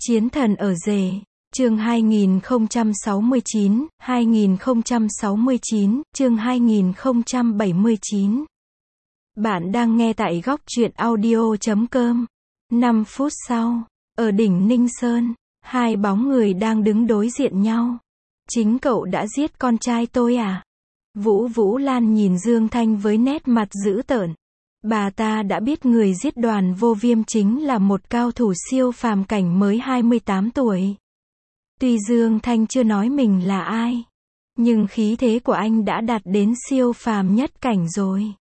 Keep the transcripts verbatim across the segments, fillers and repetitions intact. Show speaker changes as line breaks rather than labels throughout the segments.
Chiến thần ở rể, chương hai nghìn không trăm sáu mươi chín, hai nghìn không trăm sáu mươi chín, chương hai nghìn không trăm bảy mươi chín. Bạn đang nghe tại góc truyện audio chấm com. năm phút sau, ở đỉnh Ninh Sơn, hai bóng người đang đứng đối diện nhau. Chính cậu đã giết con trai tôi à? Vũ Vũ Lan nhìn Dương Thanh với nét mặt dữ tợn. Bà ta đã biết người giết Đoàn Vô Viêm chính là một cao thủ siêu phàm cảnh mới hai mươi tám tuổi. Tuy Dương Thanh chưa nói mình là ai, nhưng khí thế của anh đã đạt đến siêu phàm nhất cảnh rồi.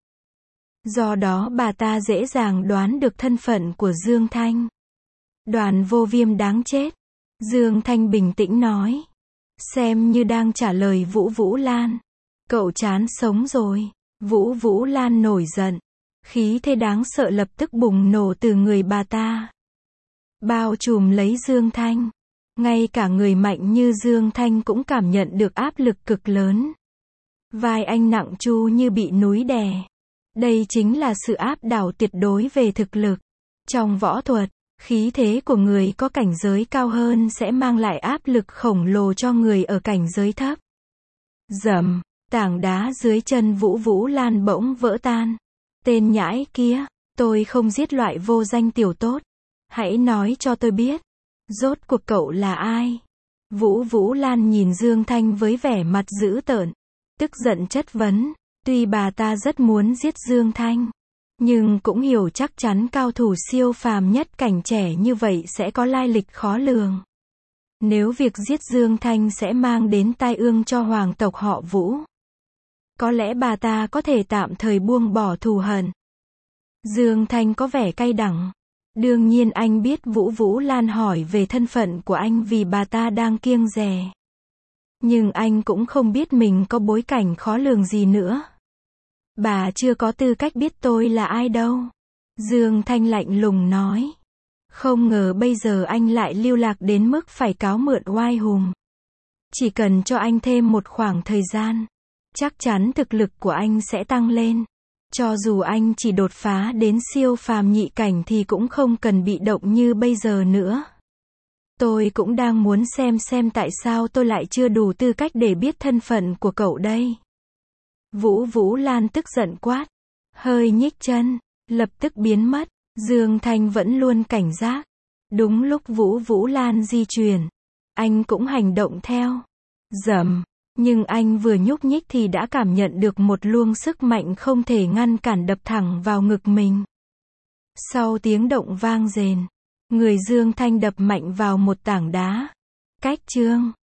Do đó bà ta dễ dàng đoán được thân phận của Dương Thanh. Đoàn Vô Viêm đáng chết. Dương Thanh bình tĩnh nói. Xem như đang trả lời Vũ Vũ Lan. Cậu chán sống rồi. Vũ Vũ Lan nổi giận. Khí thế đáng sợ lập tức bùng nổ từ người bà ta. Bao trùm lấy Dương Thanh. Ngay cả người mạnh như Dương Thanh cũng cảm nhận được áp lực cực lớn. Vai anh nặng chu như bị núi đè. Đây chính là sự áp đảo tuyệt đối về thực lực. Trong võ thuật, khí thế của người có cảnh giới cao hơn sẽ mang lại áp lực khổng lồ cho người ở cảnh giới thấp. Rầm, tảng đá dưới chân Vũ Vũ Lan bỗng vỡ tan. Tên nhãi kia, tôi không giết loại vô danh tiểu tốt. Hãy nói cho tôi biết, rốt cuộc cậu là ai? Vũ Vũ Lan nhìn Dương Thanh với vẻ mặt dữ tợn, tức giận chất vấn. Tuy bà ta rất muốn giết Dương Thanh, nhưng cũng hiểu chắc chắn cao thủ siêu phàm nhất cảnh trẻ như vậy sẽ có lai lịch khó lường. Nếu việc giết Dương Thanh sẽ mang đến tai ương cho hoàng tộc họ Vũ, có lẽ bà ta có thể tạm thời buông bỏ thù hận. Dương Thanh có vẻ cay đắng. Đương nhiên anh biết Vũ Vũ Lan hỏi về thân phận của anh vì bà ta đang kiêng dè. Nhưng anh cũng không biết mình có bối cảnh khó lường gì nữa. Bà chưa có tư cách biết tôi là ai đâu. Dương Thanh lạnh lùng nói. Không ngờ bây giờ anh lại lưu lạc đến mức phải cáo mượn oai hùng. Chỉ cần cho anh thêm một khoảng thời gian, chắc chắn thực lực của anh sẽ tăng lên. Cho dù anh chỉ đột phá đến siêu phàm nhị cảnh thì cũng không cần bị động như bây giờ nữa. Tôi cũng đang muốn xem xem tại sao tôi lại chưa đủ tư cách để biết thân phận của cậu đây. Vũ Vũ Lan tức giận quát. Hơi nhích chân, lập tức biến mất. Dương Thanh vẫn luôn cảnh giác. Đúng lúc Vũ Vũ Lan di chuyển, anh cũng hành động theo. Rầm. Nhưng anh vừa nhúc nhích thì đã cảm nhận được một luồng sức mạnh không thể ngăn cản đập thẳng vào ngực mình. Sau tiếng động vang rền, người Dương Thanh đập mạnh vào một tảng đá. Cách chương